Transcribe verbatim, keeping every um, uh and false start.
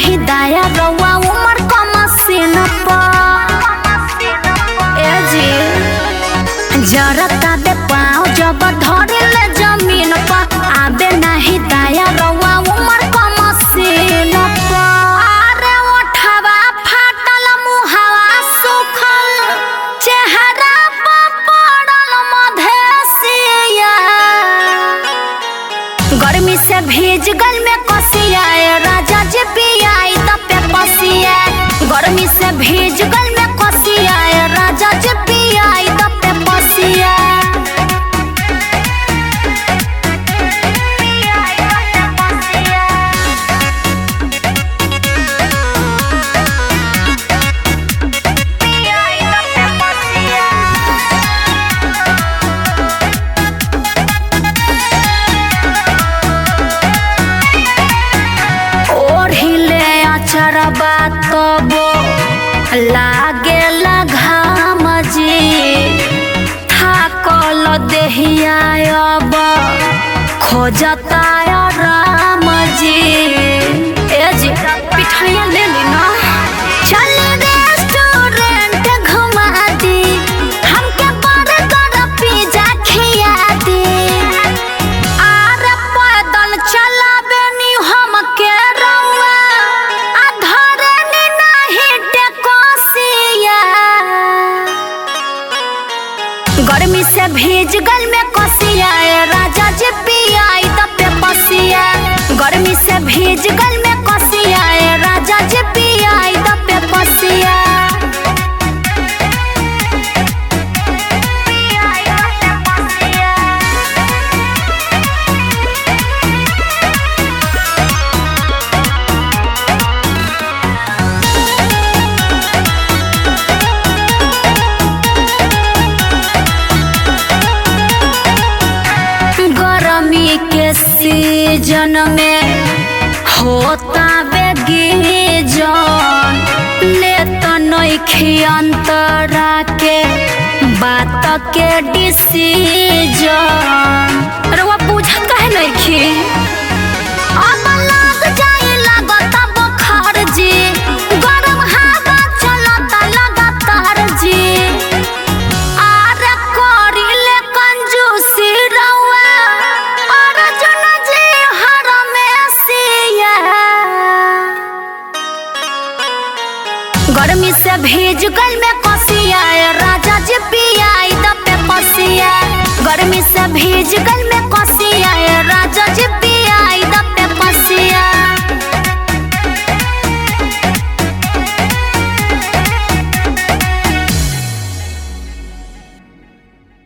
नहीं दाया रवा उमर का मसीन ए जी जरता दे पाँव जब धरे ले जमीन पर आबे नहीं दाया रवा उमर का मसीन अरे ओठवा फाटल मुहावा सुखल चेहरा पर पड़ल मधेसिया गर्मी से भीज गल में कसिया राजा जी पियाई तपे पसिया गर्मी से भीज गल में कसिया राजा जी पियाई तपे पसिया चरबा तबो लागे घाम जी थाकल देहिया अब खोजता राम जी ए जी पिठाइया ले ली ना चल रेस्टोरेंट घुमा दी हमके बर्गर पिज्जा खिया दी आर पैदल चलाबे नी हमके गर्मी से भीज गल में कसिया राजा जी पियाई तपे पसिया गर्मी से भीज गल में कसिया राजा जी पियाई तपे पसिया के सीजन में होता बेगी जन ले तो नइखी अंतरा के बात के डिसीजन अरे वो पूछत काहे नइखी अब लग जाए लागत बुखार जी गरम हवा चलता लगातार जी आरे करिले कंजूसी रवा गर्मी से भीज गल में कसिया राजा जी पियाई तपे पसिया गर्मी से भीज गल में